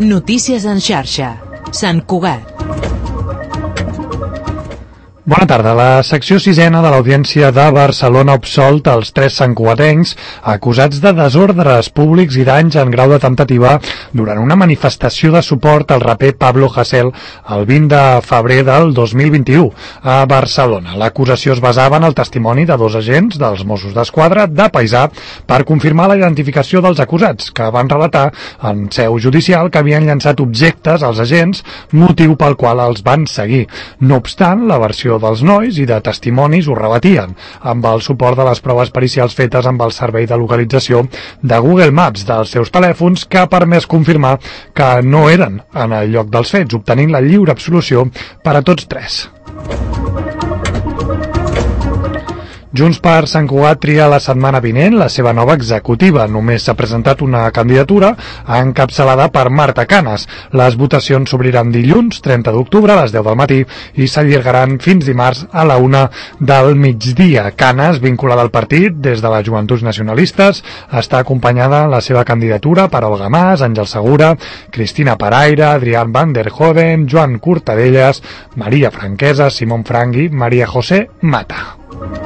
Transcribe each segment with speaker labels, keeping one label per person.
Speaker 1: Notícies en xarxa. Sant Cugat.
Speaker 2: Bona tarda. La secció sisena de l'Audiència de Barcelona ha absolt els 3 santcugatencs acusats de desordres públics i danys en grau de temptativa durant una manifestació de suport al raper Pablo Hasél el 20 de febrer del 2021 a Barcelona. L'acusació es basava en el testimoni de 2 agents dels Mossos d'Esquadra de Paisà per confirmar la identificació dels acusats, que van relatar en seu judicial que havien llançat objectes als agents, motiu pel qual els van seguir. No obstant, la versió dels nois i de testimonis ho rebatien, amb el suport de les proves pericials fetes amb el servei de localització de Google Maps dels seus telèfons, que ha permès confirmar que no eren en el lloc dels fets, obtenint la lliure absolució per a tots 3. Junts per Sant Cugat tria la setmana vinent la seva nova executiva. Només s'ha presentat una candidatura encapçalada per Marta Canes. Les votacions s'obriran dilluns, 30 d'octubre, a les 10 del matí, i s'allargaran fins dimarts a la 1 del migdia. Canes, vinculada al partit des de les Joventuts Nacionalistes, està acompanyada en la seva candidatura per Olga Mas, Àngel Segura, Cristina Paraire, Adrián Van der Hoven, Joan Cortadellas, Maria Franquesa, Simón Frank i Maria José Mata.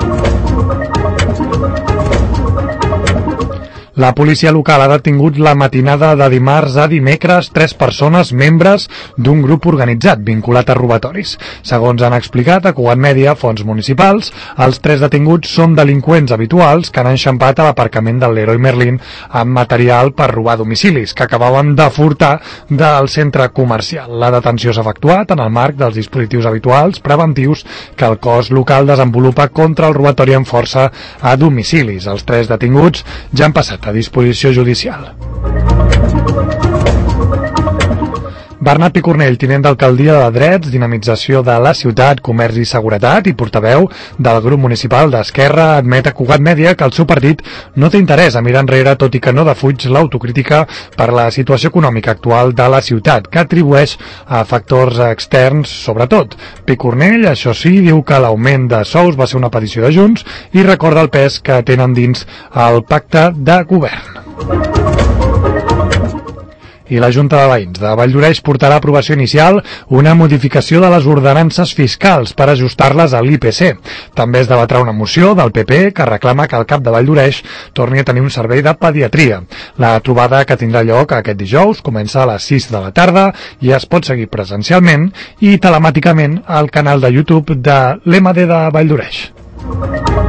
Speaker 2: La policia local ha detingut la matinada de dimarts a dimecres 3 persones membres d'un grup organitzat vinculat a robatoris. Segons han explicat a Cugat Mèdia, fonts municipals, els 3 detinguts són delinqüents habituals que han enxampat a l'aparcament del Leroy Merlin amb material per robar domicilis, que acabaven de furtar del centre comercial. La detenció s'ha efectuat en el marc dels dispositius habituals preventius que el cos local desenvolupa contra el robatori amb força a domicilis. Els 3 detinguts ja han passat a disposició judicial. Bernat Picornell, tinent d'alcaldia de Drets, Dinamització de la Ciutat, Comerç i Seguretat i portaveu del grup municipal d'Esquerra, admet a Cugat Mèdia que el seu partit no té interès a mirar enrere, tot i que no defuig l'autocrítica per la situació econòmica actual de la ciutat, que atribueix a factors externs sobretot. Picornell, això sí, diu que l'augment de sous va ser una petició de Junts i recorda el pes que tenen dins el pacte de govern. I la Junta de Veïns de Valldoreix portarà a aprovació inicial una modificació de les ordenances fiscals per ajustar-les a l'IPC. També es debatrà una moció del PP que reclama que el CAP de Valldoreix torni a tenir un servei de pediatria. La trobada, que tindrà lloc aquest dijous, comença a les 6 de la tarda i es pot seguir presencialment i telemàticament al canal de YouTube de l'MD de Valldoreix.